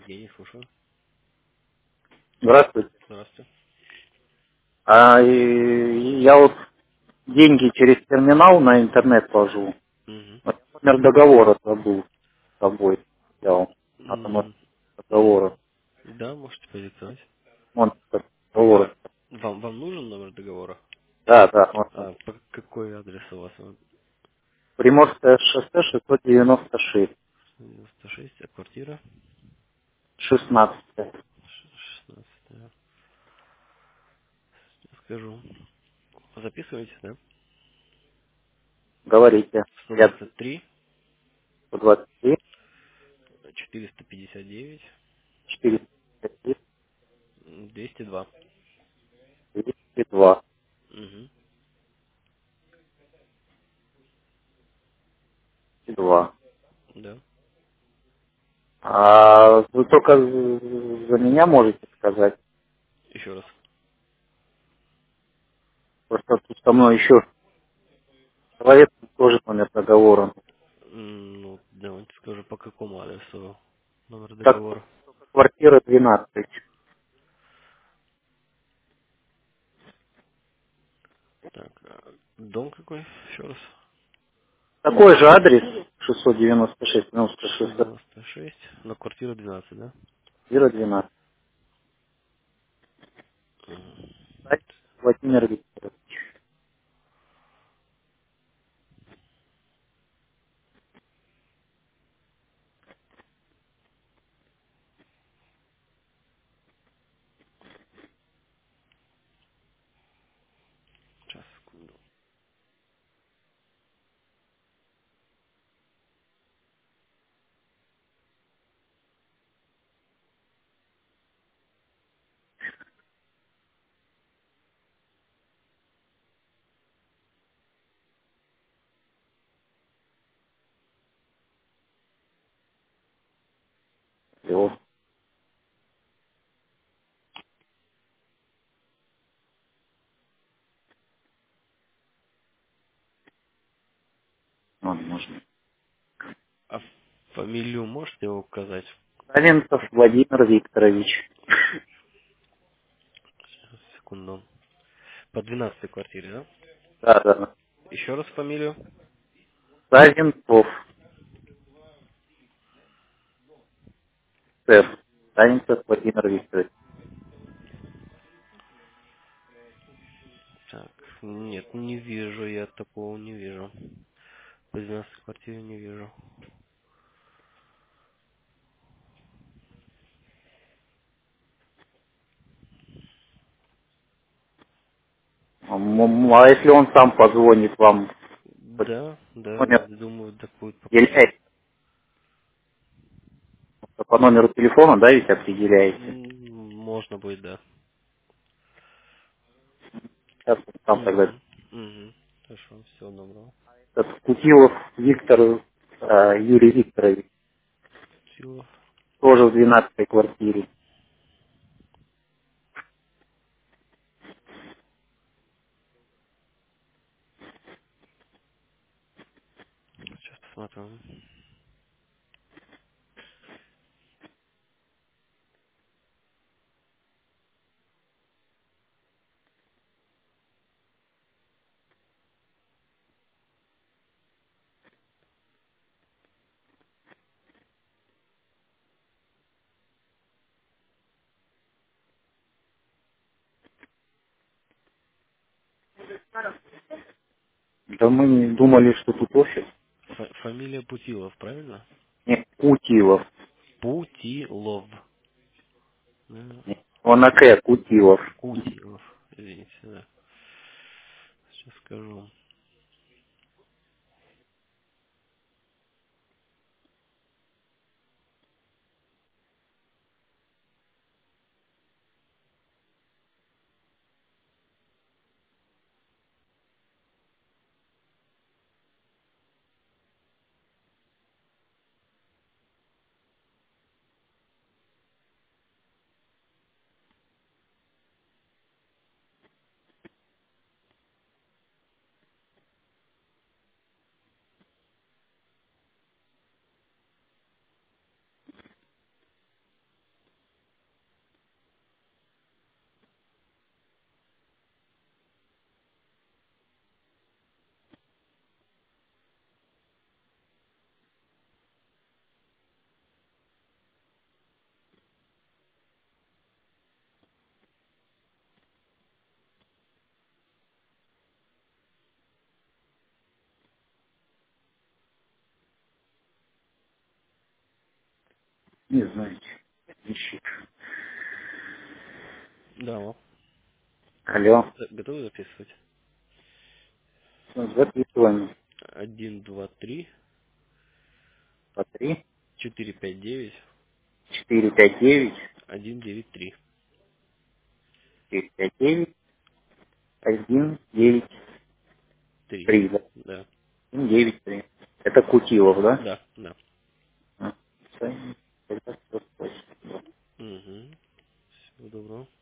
Евгений, слушаю. Здравствуйте. Здравствуйте. Я вот деньги через терминал на интернет вложу. Угу. Вот номер договора забыл с собой. Взял. Надо номер М, договора. Да, можете продиктовать. Номер договора. Вам нужен номер договора? Да, да. Вот. А какой адрес у вас? Приморское шоссе 696. 96, а квартира? 16. 16. Скажу. Записываете, да? Говорите. Я 123, 123, 459, 453, 202. 202. Угу. 2. Да. А вы только за меня можете сказать? Еще раз. Просто тут со мной еще человек тоже номер договора. Ну, давайте скажу, по какому адресу номер Так, договора. квартира 12. Так, дом какой? Еще раз. Такой же адрес 696, 96, 696, но квартира 12, да? квартира 12. Мгм. Владимир Викторович. Сейчас, секунду. Всё. Вон, можно. А фамилию можете указать? Савенков Владимир Викторович. Сейчас, секунду. По 12 квартире, да? Да, да. Еще раз фамилию. Савенков. Сэр. Савенков Владимир Викторович. Так, нет, не вижу, я такого не вижу. По 12 квартире не вижу. А если он сам позвонит вам, хоть Да, да, номер думаю, так будет популярнее. определяете? По номеру телефона, да, ведь определяете? Можно будет, да. Сейчас он сам тогда. Угу, угу. Хорошо, всего доброго. Это Кутилов Виктор Юрий Викторович. Силов. Тоже в 12 квартире. Сейчас посмотрим. Да мы не думали, что тут офис. Фамилия Путилов, правильно? Нет, Кутилов. Путилов. Да. Нет, он на К, Кутилов. Кутилов. Извините, да. Сейчас скажу. Не знаете. Ищите. Да, алло. Алло. Готовы записывать? Записываем. 1, 2, 3, По 3, 4, 5, 9, 4, 5, 9, 1, 9, 3. 4, 5, 9, 1, 9, 3. 3, да? Да. 1, 9, 3. Это Кутилов, да? Да, да. А, Спасибо. Угу. Всего доброго.